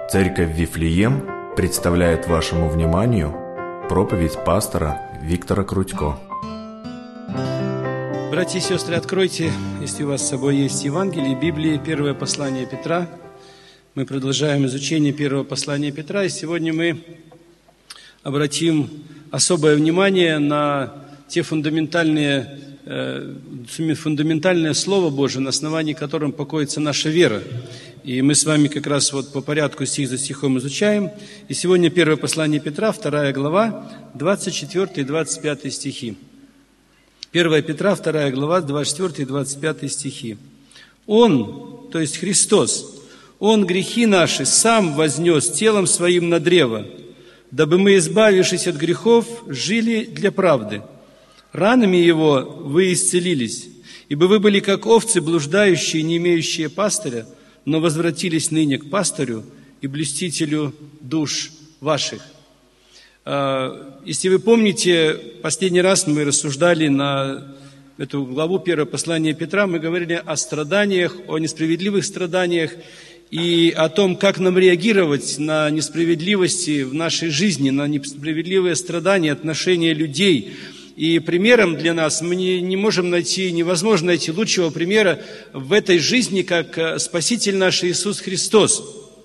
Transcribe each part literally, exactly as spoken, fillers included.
Церковь Вифлеем представляет вашему вниманию проповедь пастора Виктора Крутько. Братья и сестры, откройте, если у вас с собой есть Евангелие, Библии, первое послание Петра. Мы продолжаем изучение первого послания Петра, и сегодня мы обратим особое внимание на те фундаментальные, э, фундаментальное Слово Божие, на основании которым покоится наша вера. И мы с вами как раз вот по порядку стих за стихом изучаем. И сегодня первое послание Петра, вторая глава, двадцать четвёртый и двадцать пятый стихи. первое Петра, вторая глава, двадцать четвёртый и двадцать пятый стихи. Он, то есть Христос, Он грехи наши сам вознес телом своим на древо, дабы мы, избавившись от грехов, жили для правды. Ранами Его вы исцелились, ибо вы были как овцы, блуждающие, не имеющие пастыря, но возвратились ныне к пастырю и блюстителю душ ваших. Если вы помните, последний раз мы рассуждали на эту главу первого послания Петра, мы говорили о страданиях, о несправедливых страданиях и о том, как нам реагировать на несправедливости в нашей жизни, на несправедливые страдания, отношения людей. И примером для нас мы не, не можем найти, невозможно найти лучшего примера в этой жизни, как Спаситель наш Иисус Христос.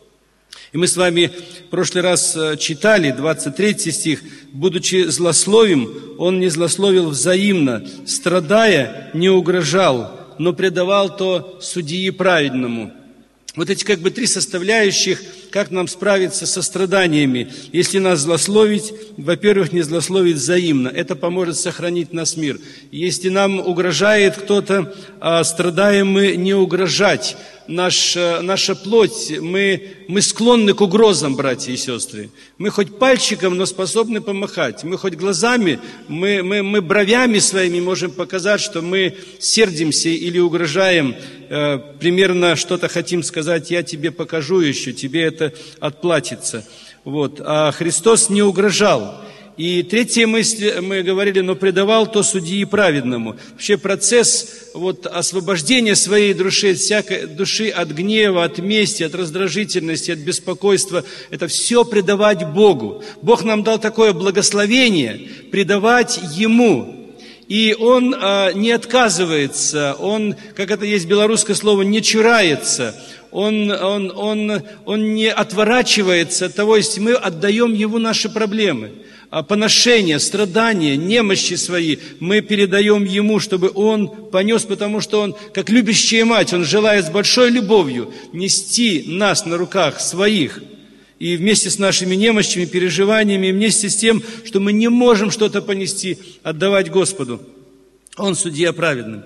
И мы с вами в прошлый раз читали двадцать третий стих. «Будучи злословим, Он не злословил взаимно, страдая, не угрожал, но предавал то судьи праведному». Вот эти как бы три составляющих, как нам справиться со страданиями. Если нас злословить, во-первых, не злословить взаимно. Это поможет сохранить наш мир. Если нам угрожает кто-то, а страдаем мы, не угрожать. Наш, наша плоть, мы, мы склонны к угрозам, братья и сестры. Мы хоть пальчиком, но способны помахать. Мы хоть глазами, мы, мы, мы бровями своими можем показать, что мы сердимся или угрожаем. Э, примерно что-то хотим сказать: я тебе покажу еще, тебе это отплатится. Вот. А Христос не угрожал. И третья мысль, мы говорили, но предавал то судьи праведному. Вообще процесс вот, освобождения своей души, всякой души от гнева, от мести, от раздражительности, от беспокойства, это все предавать Богу. Бог нам дал такое благословение предавать Ему. И Он а, не отказывается, Он, как это есть белорусское слово, не чурается. Он, он, он, он не отворачивается от того, если мы отдаем Ему наши проблемы. А поношения, страдания, немощи свои мы передаем Ему, чтобы Он понес, потому что Он, как любящая мать, Он желает с большой любовью нести нас на руках своих. И вместе с нашими немощами, переживаниями, вместе с тем, что мы не можем что-то понести, отдавать Господу. Он судья праведный.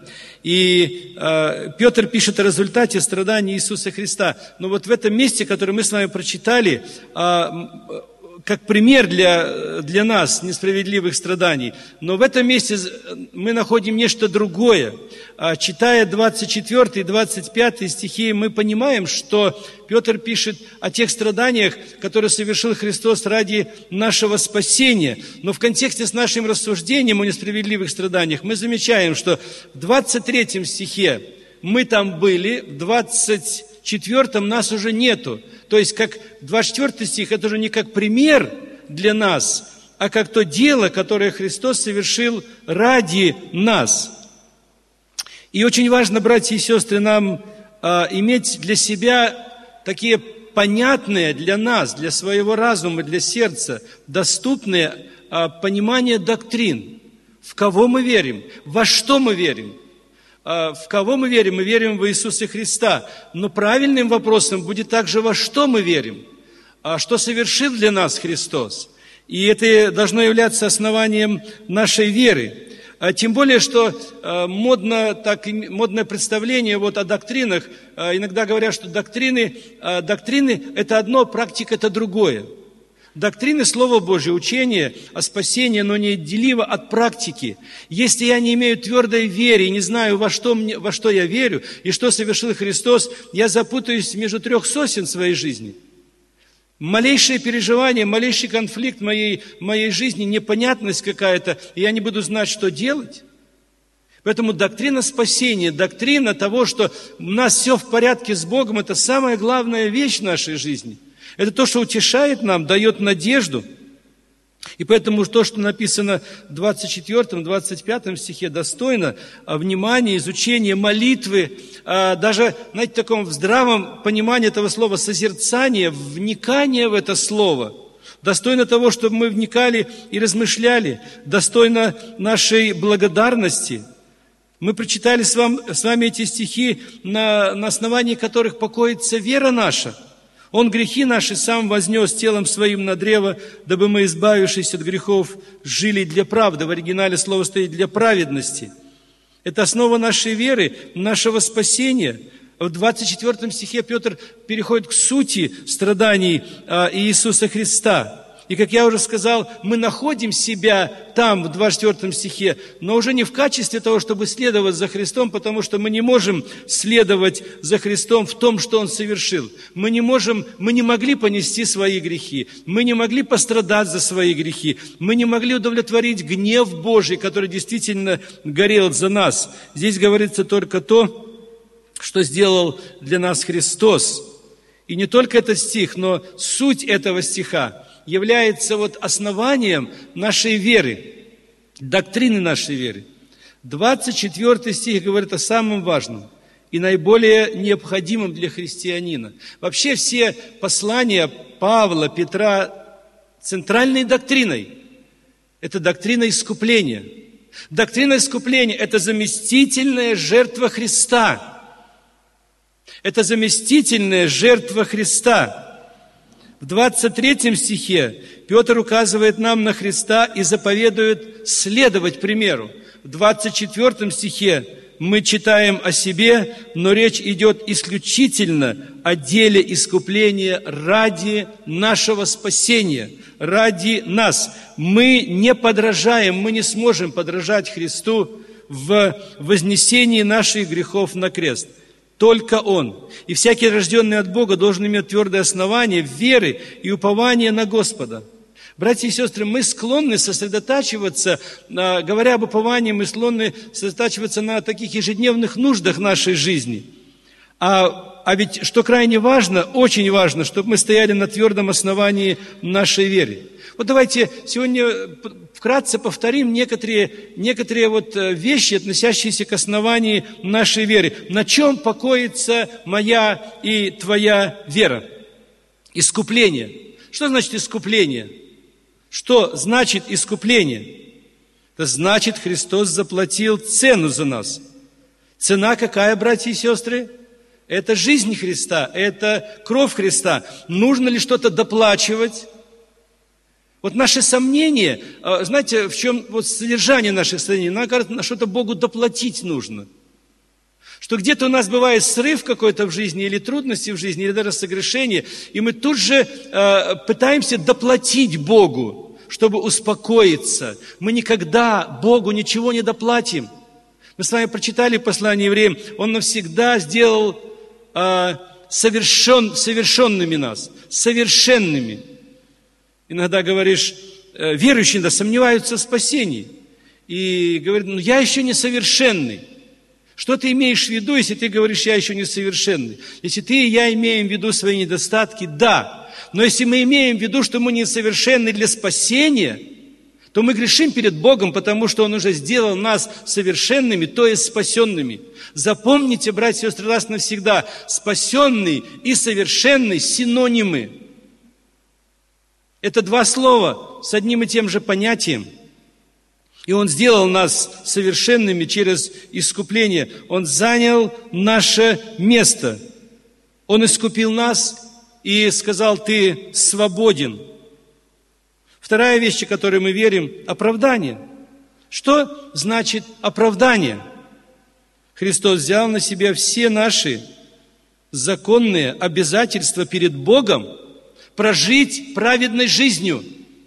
И э, Петр пишет о результате страданий Иисуса Христа. Но вот в этом месте, которое мы с вами прочитали, э, как пример для, для нас несправедливых страданий. Но в этом месте мы находим нечто другое. Читая двадцать четвёртый и двадцать пятый стихи, мы понимаем, что Петр пишет о тех страданиях, которые совершил Христос ради нашего спасения. Но в контексте с нашим рассуждением о несправедливых страданиях мы замечаем, что в двадцать третьем стихе мы там были, в двадцать четвёртом нас уже нету. То есть, как двадцать четвёртый стих, это уже не как пример для нас, а как то дело, которое Христос совершил ради нас. И очень важно, братья и сестры, нам а, иметь для себя такие понятные для нас, для своего разума, для сердца, доступные а, понимания доктрин. В кого мы верим, во что мы верим. В кого мы верим? Мы верим в Иисуса Христа. Но правильным вопросом будет также, во что мы верим, что совершил для нас Христос. И это должно являться основанием нашей веры. Тем более, что модно, так, модное представление вот о доктринах, иногда говорят, что доктрины, доктрины – это одно, практика – это другое. Доктрины Слова Божьего, учение о спасении, но неотделимо от практики. Если я не имею твердой веры и не знаю, во что, мне, во что я верю и что совершил Христос, я запутаюсь между трех сосен своей жизни. Малейшее переживание, малейший конфликт моей, моей жизни, непонятность какая-то, и я не буду знать, что делать. Поэтому доктрина спасения, доктрина того, что у нас все в порядке с Богом, это самая главная вещь в нашей жизни. Это то, что утешает нам, дает надежду. И поэтому то, что написано в двадцать четвёртом, двадцать пятом стихе, достойно внимания, изучения, молитвы, даже, знаете, в таком здравом понимании этого слова созерцания, вникания в это слово. Достойно того, чтобы мы вникали и размышляли, достойно нашей благодарности. Мы прочитали с вами, с вами эти стихи, на, на основании которых покоится вера наша. Он грехи наши сам вознес телом своим на древо, дабы мы, избавившись от грехов, жили для правды. В оригинале слово стоит «для праведности». Это основа нашей веры, нашего спасения. В двадцать четвёртом стихе Петр переходит к сути страданий Иисуса Христа. И, как я уже сказал, мы находим себя там, в двадцать четвёртом стихе, но уже не в качестве того, чтобы следовать за Христом, потому что мы не можем следовать за Христом в том, что Он совершил. Мы не можем, мы не могли понести свои грехи, мы не могли пострадать за свои грехи, мы не могли удовлетворить гнев Божий, который действительно горел за нас. Здесь говорится только то, что сделал для нас Христос. И не только этот стих, но суть этого стиха является вот основанием нашей веры, доктрины нашей веры. двадцать четвёртый стих говорит о самом важном и наиболее необходимом для христианина. Вообще все послания Павла, Петра центральной доктриной – это доктрина искупления. Доктрина искупления – это заместительная жертва Христа. Это заместительная жертва Христа. В двадцать третьем стихе Петр указывает нам на Христа и заповедует следовать примеру. В двадцать четвёртом стихе мы читаем о себе, но речь идет исключительно о деле искупления ради нашего спасения, ради нас. Мы не подражаем, мы не сможем подражать Христу в вознесении наших грехов на крест. Только Он. И всякий, рожденный от Бога, должен иметь твердое основание веры и упования на Господа. Братья и сестры, мы склонны сосредотачиваться, говоря об уповании, мы склонны сосредотачиваться на таких ежедневных нуждах нашей жизни. А, а ведь, что крайне важно, очень важно, чтобы мы стояли на твердом основании нашей веры. Вот давайте сегодня вкратце повторим некоторые, некоторые вот вещи, относящиеся к основанию нашей веры. На чем покоится моя и твоя вера? Искупление. Что значит искупление? Что значит искупление? Это значит, Христос заплатил цену за нас. Цена какая, братья и сестры? Это жизнь Христа, это кровь Христа. Нужно ли что-то доплачивать? Вот наши сомнения, знаете, в чем вот содержание наших сомнений? Нам кажется, на что-то Богу доплатить нужно. Что где-то у нас бывает срыв какой-то в жизни, или трудности в жизни, или даже согрешение, и мы тут же э, пытаемся доплатить Богу, чтобы успокоиться. Мы никогда Богу ничего не доплатим. Мы с вами прочитали послание евреям, Он навсегда сделал э, совершен, совершенными нас, совершенными. Иногда говоришь, верующие да, сомневаются в спасении. И говорят, ну я еще не совершенный. Что ты имеешь в виду, если ты говоришь, я еще не совершенный? Если ты и я имеем в виду свои недостатки, да. Но если мы имеем в виду, что мы несовершенны для спасения, то мы грешим перед Богом, потому что Он уже сделал нас совершенными, то есть спасенными. Запомните, братья и сестры, раз навсегда, спасенный и совершенный – синонимы. Это два слова с одним и тем же понятием. И Он сделал нас совершенными через искупление. Он занял наше место. Он искупил нас и сказал, ты свободен. Вторая вещь, о которой мы верим – оправдание. Что значит оправдание? Христос взял на себя все наши законные обязательства перед Богом, прожить праведной жизнью.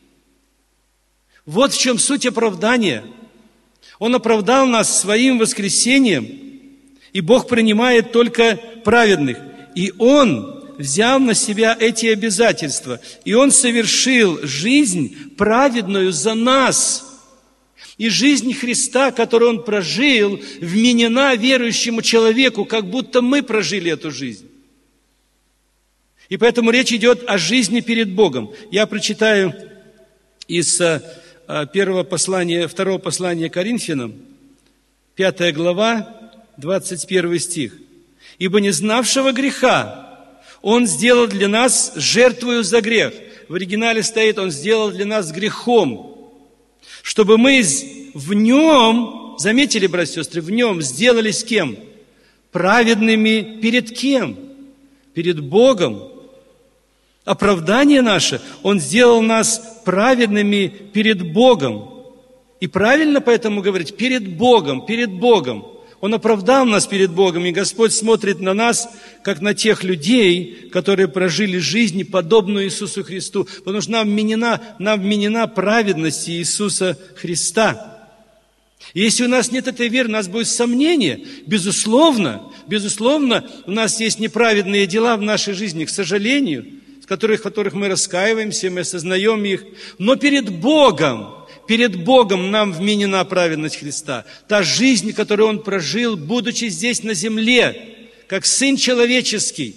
Вот в чем суть оправдания. Он оправдал нас своим воскресением, и Бог принимает только праведных. И Он взял на себя эти обязательства, и Он совершил жизнь праведную за нас. И жизнь Христа, которую Он прожил, вменена верующему человеку, как будто мы прожили эту жизнь. И поэтому речь идет о жизни перед Богом. Я прочитаю из первого послания, второго послания Коринфянам, пятая глава, двадцать первый стих. «Ибо не знавшего греха Он сделал для нас жертвою за грех». В оригинале стоит: Он сделал для нас грехом, чтобы мы в Нем, заметили, братья и сестры, в Нем сделались кем? Праведными перед кем? Перед Богом. Оправдание наше, Он сделал нас праведными перед Богом. И правильно поэтому говорить перед Богом, перед Богом. Он оправдал нас перед Богом, и Господь смотрит на нас, как на тех людей, которые прожили жизнь, подобную Иисусу Христу, потому что нам вменена, нам вменена праведность Иисуса Христа. И если у нас нет этой веры, у нас будет сомнение. Безусловно, безусловно, у нас есть неправедные дела в нашей жизни, к сожалению, с которых, в которых мы раскаиваемся, мы осознаем их. Но перед Богом, перед Богом нам вменена праведность Христа. Та жизнь, которую Он прожил, будучи здесь на земле, как Сын Человеческий.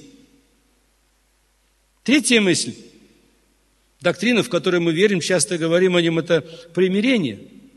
Третья мысль. Доктрина, в которую мы верим, часто говорим о нем, это примирение.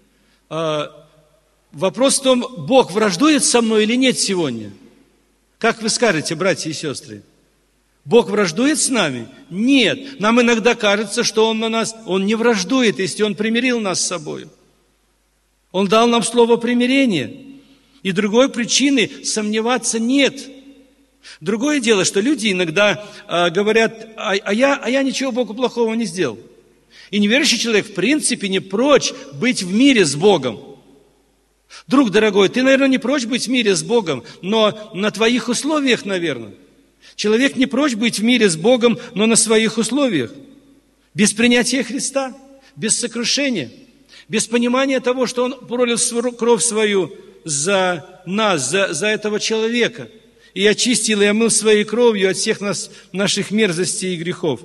Вопрос в том, Бог враждует со мной или нет сегодня? Как вы скажете, братья и сестры? Бог враждует с нами? Нет. Нам иногда кажется, что Он на нас, Он не враждует, если Он примирил нас с собой. Он дал нам слово примирения. И другой причины сомневаться нет. Другое дело, что люди иногда а, говорят, а, а, я, а я ничего Богу плохого не сделал. И неверующий человек в принципе не прочь быть в мире с Богом. Друг дорогой, ты, наверное, не прочь быть в мире с Богом, но на твоих условиях, наверное. Человек не прочь быть в мире с Богом, но на своих условиях. Без принятия Христа, без сокрушения, без понимания того, что Он пролил кровь свою за нас, за, за этого человека. И очистил и омыл своей кровью от всех нас, наших мерзостей и грехов.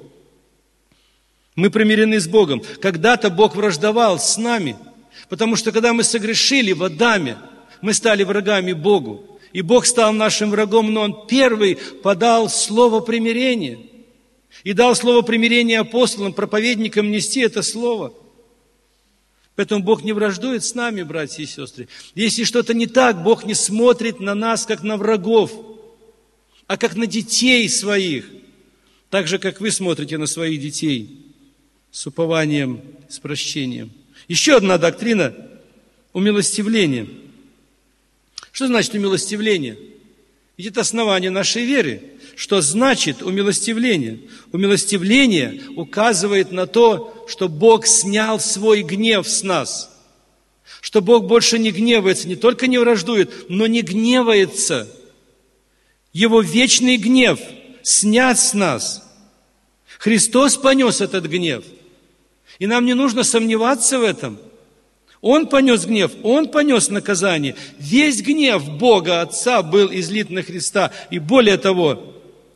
Мы примирены с Богом. Когда-то Бог враждовал с нами, потому что когда мы согрешили в Адаме, мы стали врагами Богу. И Бог стал нашим врагом, но Он первый подал слово примирения. И дал слово примирения апостолам, проповедникам нести это слово. Поэтому Бог не враждует с нами, братья и сестры. Если что-то не так, Бог не смотрит на нас, как на врагов, а как на детей своих. Так же, как вы смотрите на своих детей, с упованием, с прощением. Еще одна доктрина – умилостивление. Что значит умилостивление? Ведь это основание нашей веры. Что значит умилостивление? Умилостивление указывает на то, что Бог снял свой гнев с нас. Что Бог больше не гневается, не только не враждует, но не гневается. Его вечный гнев снят с нас. Христос понес этот гнев. И нам не нужно сомневаться в этом. Он понес гнев, Он понес наказание. Весь гнев Бога Отца был излит на Христа. И более того,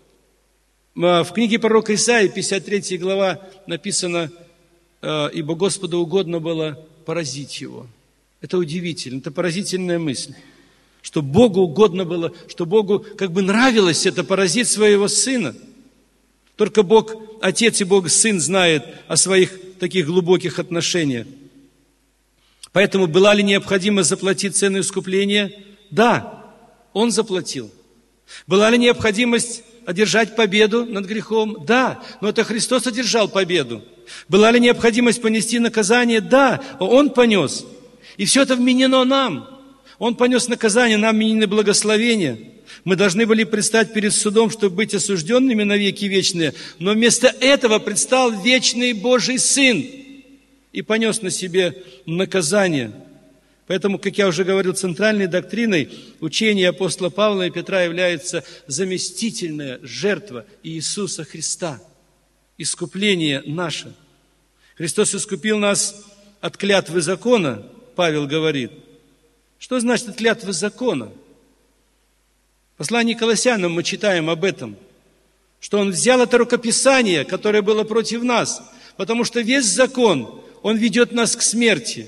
в книге пророка Исаии, пятьдесят третья глава, написано, «Ибо Господу угодно было поразить Его». Это удивительно, это поразительная мысль. Что Богу угодно было, что Богу как бы нравилось это поразить своего Сына. Только Бог Отец и Бог Сын знает о своих таких глубоких отношениях. Поэтому была ли необходимо заплатить цену искупления? Да, Он заплатил. Была ли необходимость одержать победу над грехом? Да, но это Христос одержал победу. Была ли необходимость понести наказание? Да, Он понес. И все это вменено нам. Он понес наказание, нам вменены благословения. Мы должны были предстать перед судом, чтобы быть осужденными на веки вечные. Но вместо этого предстал вечный Божий Сын и понес на себе наказание. Поэтому, как я уже говорил, центральной доктриной учения апостола Павла и Петра является заместительная жертва Иисуса Христа, искупление наше. Христос искупил нас от клятвы закона, Павел говорит. Что значит от клятвы закона? В послании к Колоссянам мы читаем об этом, что Он взял это рукописание, которое было против нас, потому что весь закон, он ведет нас к смерти.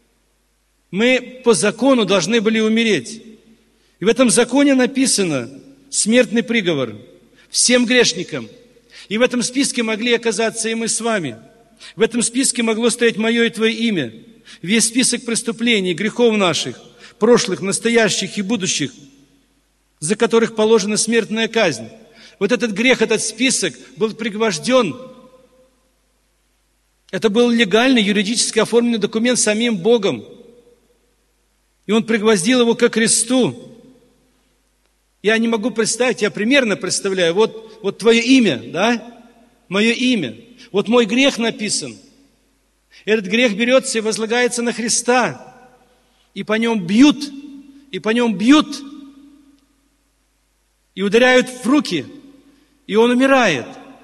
Мы по закону должны были умереть. И в этом законе написано смертный приговор всем грешникам. И в этом списке могли оказаться и мы с вами. В этом списке могло стоять мое и твое имя. Весь список преступлений, грехов наших, прошлых, настоящих и будущих, за которых положена смертная казнь. Вот этот грех, этот список был пригвожден. Это был легальный, юридически оформленный документ самим Богом. И Он пригвоздил его ко кресту. Я не могу представить, я примерно представляю, вот, вот твое имя, да? Мое имя. Вот мой грех написан. Этот грех берется и возлагается на Христа. И по нем бьют, и по нем бьют, и ударяют в руки, и он умирает.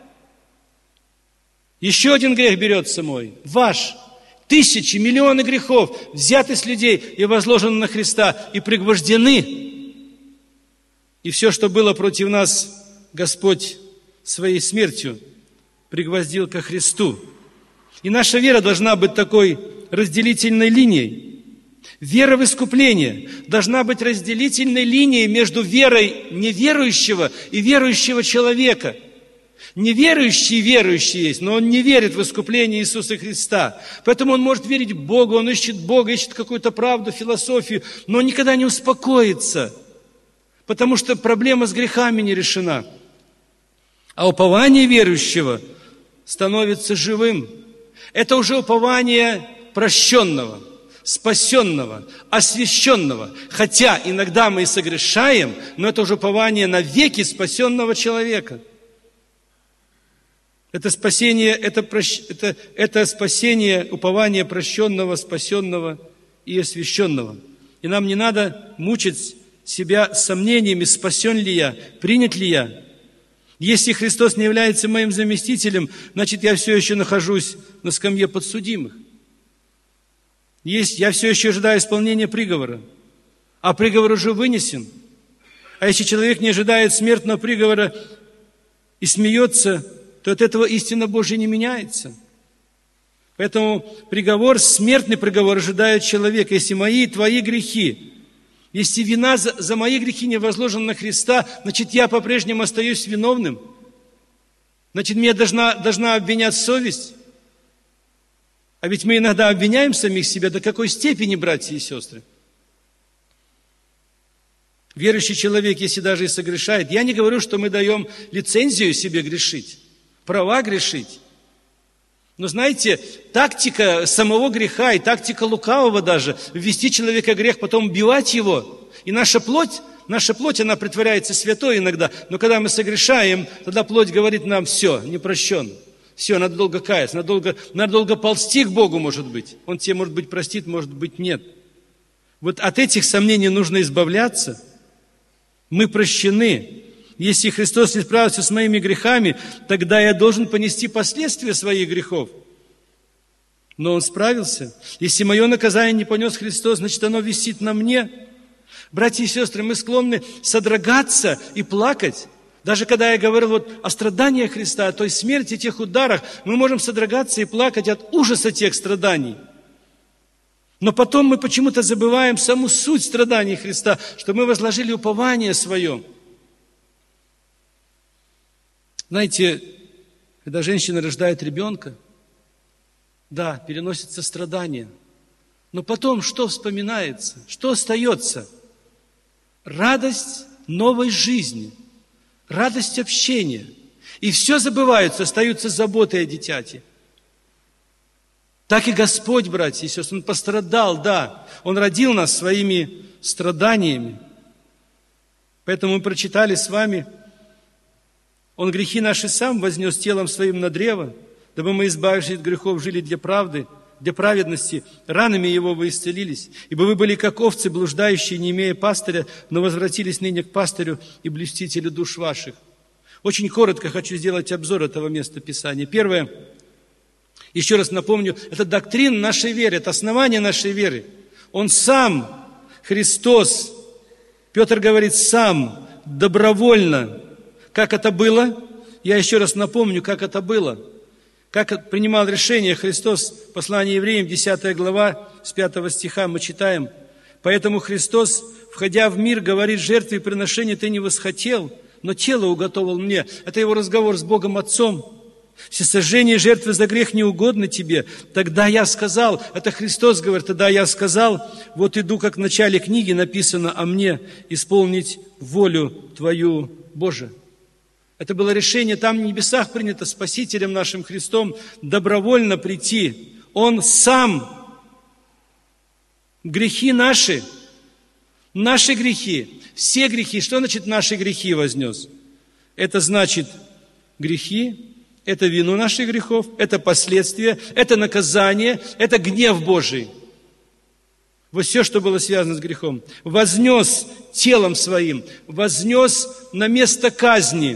Еще один грех берется мой, ваш. Тысячи, миллионы грехов взяты с людей и возложены на Христа, и пригвождены. И все, что было против нас, Господь своей смертью пригвоздил ко Христу. И наша вера должна быть такой разделительной линией. Вера в искупление должна быть разделительной линией между верой неверующего и верующего человека. Неверующий верующий есть, но он не верит в искупление Иисуса Христа. Поэтому он может верить в Бога, он ищет Бога, ищет какую-то правду, философию, но он никогда не успокоится, потому что проблема с грехами не решена. А упование верующего становится живым. Это уже упование прощенного, спасенного, освященного. Хотя иногда мы и согрешаем, но это уже упование на веки спасенного человека. Это спасение, это, прощ... это, это спасение, упование прощенного, спасенного и освященного. И нам не надо мучить себя сомнениями, спасен ли я, принят ли я. Если Христос не является моим заместителем, значит, я все еще нахожусь на скамье подсудимых. Есть, я все еще ожидаю исполнения приговора, а приговор уже вынесен. А если человек не ожидает смертного приговора и смеется, то от этого истина Божья не меняется. Поэтому приговор, смертный приговор ожидает человека. Если мои и твои грехи, если вина за, за мои грехи не возложена на Христа, значит, я по-прежнему остаюсь виновным. Значит, меня должна, должна обвинять совесть. А ведь мы иногда обвиняем самих себя. До какой степени, братья и сестры? Верующий человек, если даже и согрешает, я не говорю, что мы даем лицензию себе грешить, права грешить. Но знаете, тактика самого греха и тактика лукавого даже, ввести человека в грех, потом убивать его. И наша плоть, наша плоть, она притворяется святой иногда, но когда мы согрешаем, тогда плоть говорит нам: все, не прощен. Все, надо долго каяться, надо долго, надо долго ползти к Богу, может быть. Он тебе, может быть, простит, может быть, нет. Вот от этих сомнений нужно избавляться. Мы прощены. Если Христос не справился с моими грехами, тогда я должен понести последствия своих грехов. Но Он справился. Если мое наказание не понес Христос, значит, оно висит на мне. Братья и сестры, мы склонны содрогаться и плакать. Даже когда я говорил вот о страданиях Христа, о той смерти, тех ударах, мы можем содрогаться и плакать от ужаса тех страданий. Но потом мы почему-то забываем саму суть страданий Христа, что мы возложили упование свое. Знаете, когда женщина рождает ребенка, да, переносятся страдания. Но потом что вспоминается? Что остается? Радость новой жизни. Радость общения. И все забывается, остаются заботы о дитяти. Так и Господь, братья и сестры, Он пострадал, да. Он родил нас своими страданиями. Поэтому мы прочитали с вами: Он грехи наши сам вознес телом своим на древо, дабы мы, избавившись от грехов, жили для правды, для праведности. Ранами Его вы исцелились. Ибо вы были как овцы, блуждающие, не имея пастыря, но возвратились ныне к пастырю и блюстителю душ ваших. Очень коротко хочу сделать обзор этого места Писания. Первое, еще раз напомню, это доктрина нашей веры, это основание нашей веры. Он сам, Христос, Петр говорит, сам, добровольно. Как это было? Я еще раз напомню, как это было. Как принимал решение Христос, послание евреям, десятая глава, с пятого стиха мы читаем: «Поэтому Христос, входя в мир, говорит: жертвы и приношения ты не восхотел, но тело уготовал мне. Это его разговор с Богом Отцом. Всесожжение жертвы за грех не угодно тебе. Тогда я сказал, это Христос говорит, тогда я сказал, вот иду, как в начале книги написано о мне, исполнить волю Твою, Боже. Это было решение, там в небесах принято Спасителем нашим Христом добровольно прийти. Он сам грехи наши, наши грехи, все грехи. Что значит наши грехи вознес? Это значит грехи, это вину наших грехов, это последствия, это наказание, это гнев Божий. Вот все, что было связано с грехом. Вознес телом своим, вознес на место казни,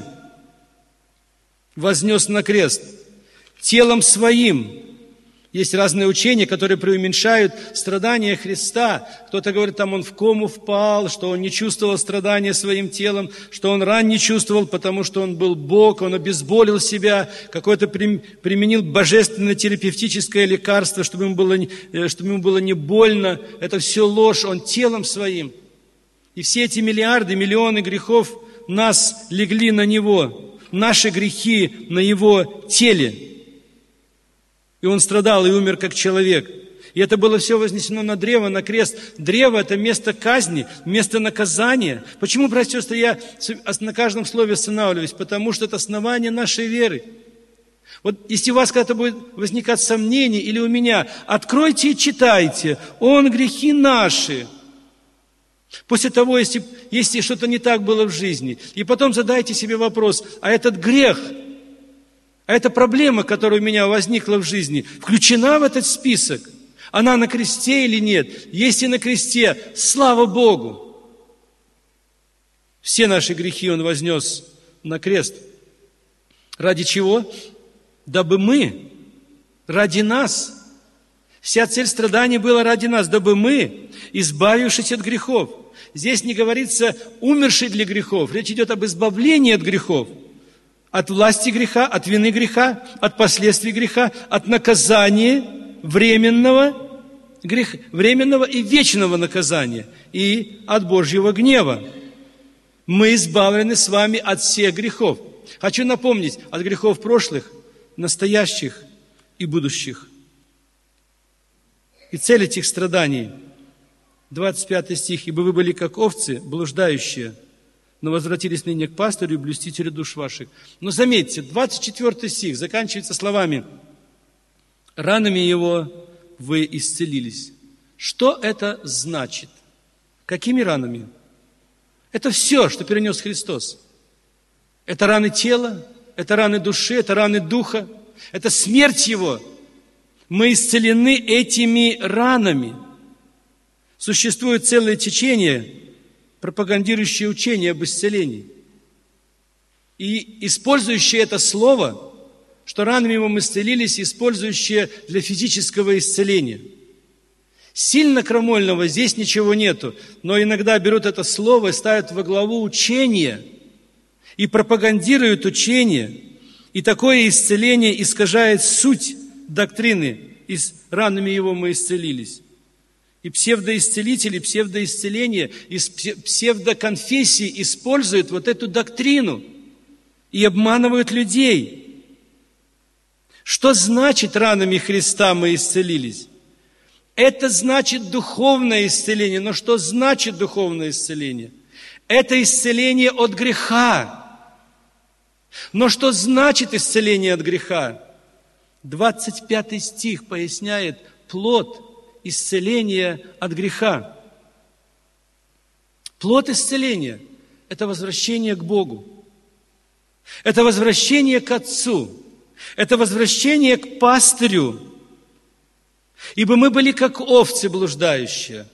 вознес на крест. Телом своим. Есть разные учения, которые преуменьшают страдания Христа. Кто-то говорит, там он в кому впал, что он не чувствовал страдания своим телом, что он ран не чувствовал, потому что он был Бог, он обезболил себя, какое-то применил божественное терапевтическое лекарство, чтобы ему было, чтобы ему было не больно. Это все ложь, он телом своим. И все эти миллиарды, миллионы грехов нас легли на него, наши грехи на его теле. И он страдал и умер как человек. И это было все вознесено на древо, на крест. Древо – это место казни, место наказания. Почему, братья и сестры, я на каждом слове останавливаюсь? Потому что это основание нашей веры. Вот если у вас когда-то будет возникать сомнение, или у меня, откройте и читайте. Он грехи наши. После того, если, если что-то не так было в жизни. И потом задайте себе вопрос, а этот грех – а эта проблема, которая у меня возникла в жизни, включена в этот список? Она на кресте или нет? Если на кресте, слава Богу! Все наши грехи Он вознес на крест. Ради чего? Дабы мы, ради нас, вся цель страданий была ради нас, дабы мы, избавившись от грехов. Здесь не говорится «умерший для грехов», речь идет об избавлении от грехов. От власти греха, от вины греха, от последствий греха, от наказания временного, грех, временного и вечного наказания, и от Божьего гнева. Мы избавлены с вами от всех грехов. Хочу напомнить, от грехов прошлых, настоящих и будущих. И цель этих страданий, двадцать пятый стих, «Ибо вы были как овцы, блуждающие, но возвратились ныне к пастырю и блюстителю душ ваших». Но заметьте, двадцать четвёртый стих заканчивается словами «Ранами его вы исцелились». Что это значит? Какими ранами? Это все, что перенес Христос. Это раны тела, это раны души, это раны духа, это смерть Его. Мы исцелены этими ранами. Существует целое течение, пропагандирующее учение об исцелении. И использующее это слово, что ранами Его мы исцелились, использующее для физического исцеления. Сильно крамольного здесь ничего нету, но иногда берут это слово и ставят во главу учения и пропагандируют учение, и такое исцеление искажает суть доктрины, и с ранами Его мы исцелились. И псевдоисцелители, псевдоисцеления, и псевдоконфессии используют вот эту доктрину и обманывают людей. Что значит ранами Христа мы исцелились? Это значит духовное исцеление. Но что значит духовное исцеление? Это исцеление от греха. Но что значит исцеление от греха? двадцать пятый стих поясняет плод исцеления от греха. Плод исцеления – это возвращение к Богу. Это возвращение к Отцу. Это возвращение к пастырю. Ибо мы были как овцы блуждающие.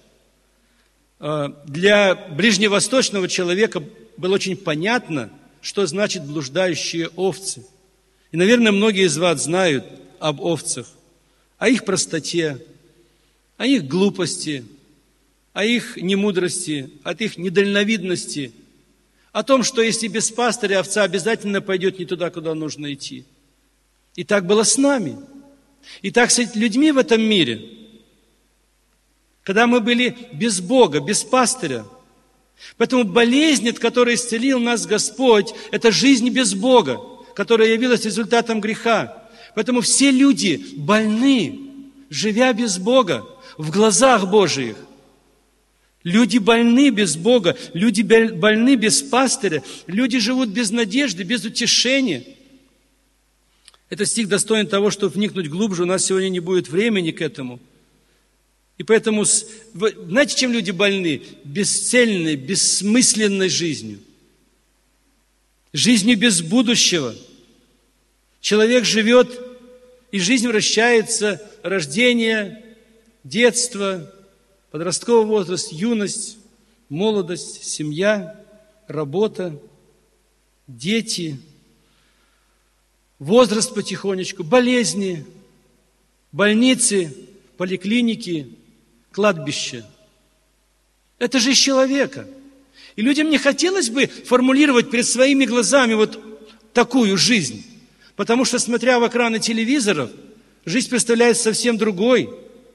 Для ближневосточного человека было очень понятно, что значит блуждающие овцы. И, наверное, многие из вас знают об овцах, о их простоте, о их глупости, о их немудрости, от их недальновидности, о том, что если без пастыря овца обязательно пойдет не туда, куда нужно идти. И так было с нами. И так с людьми в этом мире. Когда мы были без Бога, без пастыря, Поэтому болезнь, от которой исцелил нас Господь, это жизнь без Бога, которая явилась результатом греха. Поэтому все люди больны, живя без Бога, в глазах Божиих. Люди больны без Бога, люди больны без пастыря, люди живут без надежды, без утешения. Этот стих достоин того, чтобы вникнуть глубже. У нас сегодня не будет времени к этому. И поэтому, знаете, чем люди больны? Бесцельной, бессмысленной жизнью. Жизнью без будущего. Человек живет, и жизнь вращается, рождение, детство, подростковый возраст, юность, молодость, семья, работа, дети, возраст потихонечку, болезни, больницы, поликлиники, кладбище. Это же из человека. И людям не хотелось бы формулировать перед своими глазами вот такую жизнь. Потому что, смотря в экраны телевизоров, жизнь представляется совсем другой.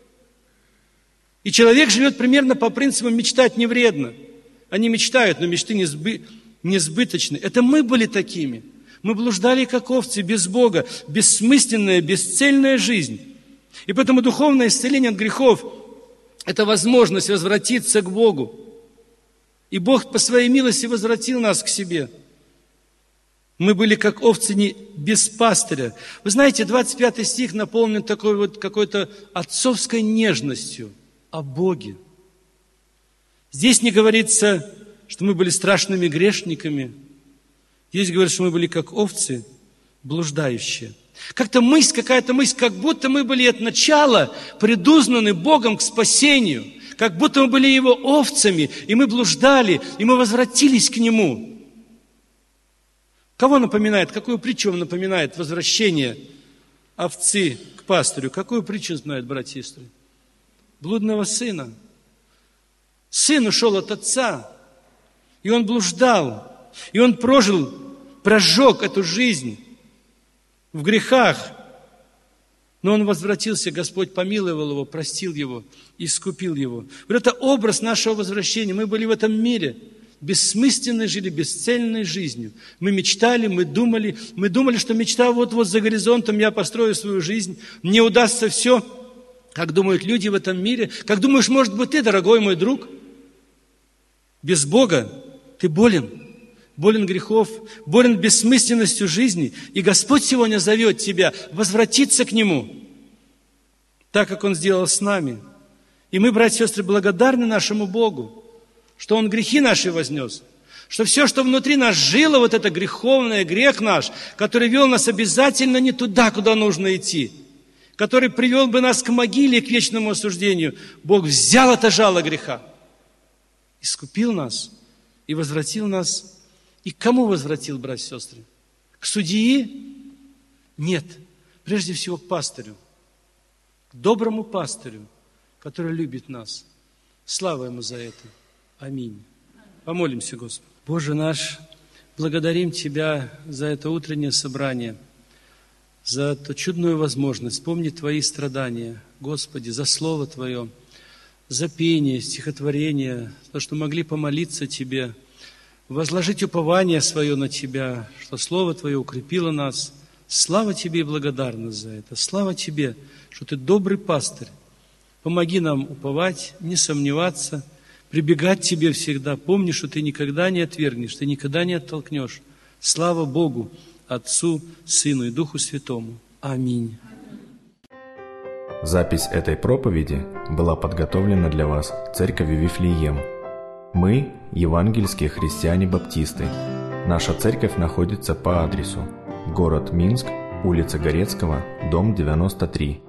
И человек живет примерно по принципу «мечтать не вредно». Они мечтают, но мечты несбы... несбыточны. Это мы были такими. Мы блуждали, как овцы, без Бога. Бессмысленная, бесцельная жизнь. И поэтому духовное исцеление от грехов – это возможность возвратиться к Богу. И Бог по своей милости возвратил нас к себе. Мы были как овцы не без пастыря. Вы знаете, двадцать пятый стих наполнен такой вот какой-то отцовской нежностью о Боге. Здесь не говорится, что мы были страшными грешниками. Здесь говорится, что мы были как овцы, блуждающие. Как-то мысль, какая-то мысль, как будто мы были от начала предузнаны Богом к спасению. Как будто мы были Его овцами, и мы блуждали, и мы возвратились к Нему. Кого напоминает, какую притчу вам напоминает возвращение овцы к пастырю? Какую притчу знают братья и сестры? Блудного сына. Сын ушел от отца, и он блуждал, и он прожил, прожег эту жизнь в грехах. Но он возвратился, Господь помиловал его, простил его, искупил его. Вот это образ нашего возвращения. Мы были в этом мире, бессмысленной жили, бесцельной жизнью. Мы мечтали, мы думали, мы думали, что мечта вот-вот за горизонтом, я построю свою жизнь, мне удастся все, как думают люди в этом мире. Как думаешь, может быть, ты, дорогой мой друг, без Бога ты болен, болен грехов, болен бессмысленностью жизни. И Господь сегодня зовет тебя возвратиться к Нему, так, как Он сделал с нами. И мы, братья и сестры, благодарны нашему Богу, что Он грехи наши вознес, что все, что внутри нас жило, вот это греховное, грех наш, который вел нас обязательно не туда, куда нужно идти, который привел бы нас к могиле, к вечному осуждению, Бог взял это жало греха, искупил нас и возвратил нас. И к кому возвратил, братья и сестры? К судьи? Нет. Прежде всего к пастырю. К доброму пастырю, который любит нас. Слава Ему за это. Аминь. Помолимся, Господи. Боже наш, благодарим Тебя за это утреннее собрание, за эту чудную возможность вспомнить Твои страдания, Господи, за Слово Твое, за пение, стихотворение, за то, что могли помолиться Тебе, возложить упование свое на Тебя, что Слово Твое укрепило нас. Слава Тебе и благодарность за это. Слава Тебе, что Ты добрый пастырь. Помоги нам уповать, не сомневаться, прибегать к Тебе всегда. Помни, что Ты никогда не отвергнешь, Ты никогда не оттолкнешь. Слава Богу, Отцу, Сыну и Духу Святому. Аминь. Запись этой проповеди была подготовлена для вас Церковью Вифлеем. Мы – евангельские христиане-баптисты. Наша церковь находится по адресу: город Минск, улица Горецкого, дом девяносто три.